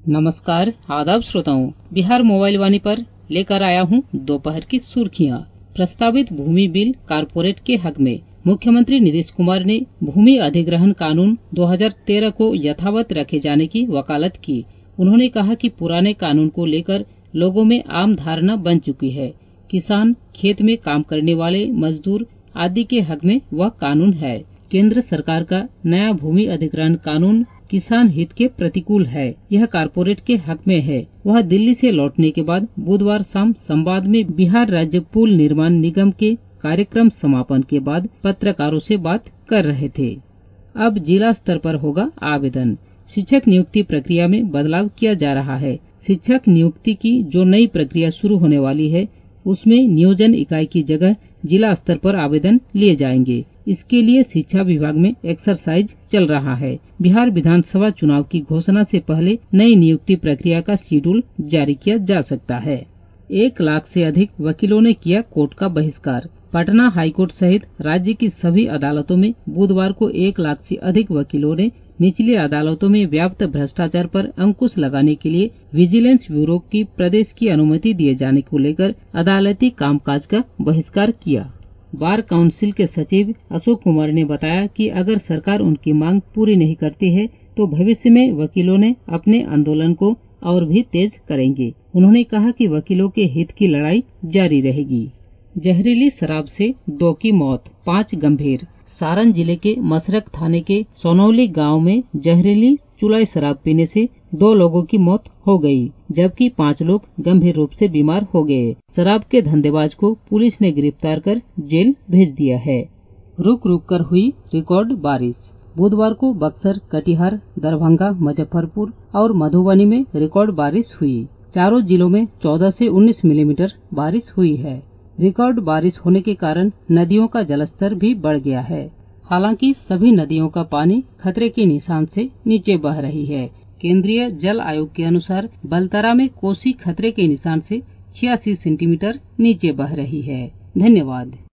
नमस्कार, आदाब श्रोताओं। बिहार मोबाइल वाणी पर लेकर आया हूं दोपहर की सुर्खियां। प्रस्तावित भूमि बिल कारपोरेट के हक में मुख्यमंत्री नीतीश कुमार ने भूमि अधिग्रहण कानून 2013 को यथावत रखे जाने की वकालत की। उन्होंने कहा कि पुराने कानून को लेकर लोगों में आम धारणा बन चुकी है। किसान, खेत में काम करने वाले मजदूर आदि के हक में वह कानून है। केंद्र सरकार का नया भूमि अधिग्रहण कानून किसान हित के प्रतिकूल है। यह कारपोरेट के हक में है। वह दिल्ली से लौटने के बाद बुधवार शाम संवाद में बिहार राज्य पुल निर्माण निगम के कार्यक्रम समापन के बाद पत्रकारों से बात कर रहे थे। अब जिला स्तर पर होगा आवेदन। शिक्षक नियुक्ति प्रक्रिया में बदलाव किया जा रहा है। शिक्षक नियुक्ति की जो नई प्रक्रिया शुरू होने वाली है, उसमें नियोजन इकाई की जगह जिला स्तर पर आवेदन लिए जाएंगे। इसके लिए शिक्षा विभाग में एक्सरसाइज चल रहा है। बिहार विधानसभा चुनाव की घोषणा से पहले नई नियुक्ति प्रक्रिया का शेड्यूल जारी किया जा सकता है। 1 लाख से अधिक वकीलों ने किया कोर्ट का बहिष्कार। पटना हाईकोर्ट सहित राज्य की सभी अदालतों में बुधवार को 1 लाख से अधिक वकीलों ने निचली अदालतों में व्याप्त भ्रष्टाचार पर अंकुश लगाने के लिए विजिलेंस ब्यूरो की प्रदेश की अनुमति दिए जाने को लेकर अदालती कामकाज का बहिष्कार किया। बार काउंसिल के सचिव अशोक कुमार ने बताया कि अगर सरकार उनकी मांग पूरी नहीं करती है तो भविष्य में वकीलों ने अपने आंदोलन को और भी तेज करेंगे। उन्होंने कहा कि वकीलों के हित की लड़ाई जारी रहेगी। जहरीली शराब से 2 की मौत, 5 गंभीर। सारण जिले के मसरक थाने के सोनौली गांव में जहरीली चुलाई शराब पीने से 2 लोगों की मौत हो गई, जबकि 5 लोग गंभीर रूप से बीमार हो गए। शराब के धंधेबाज को पुलिस ने गिरफ्तार कर जेल भेज दिया है। रुक रुक कर हुई रिकॉर्ड बारिश। बुधवार को बक्सर, कटिहार, दरभंगा, मुजफ्फरपुर और मधुबनी में रिकॉर्ड बारिश हुई। चारों जिलों में 14 से 19 मिलीमीटर बारिश हुई है। रिकॉर्ड बारिश होने के कारण नदियों का जलस्तर भी बढ़ गया है। हालांकि सभी नदियों का पानी खतरे के निशान से नीचे बह रही है। केंद्रीय जल आयोग के अनुसार बलतारा में कोसी खतरे के निशान से 86 सेंटीमीटर नीचे बह रही है। धन्यवाद।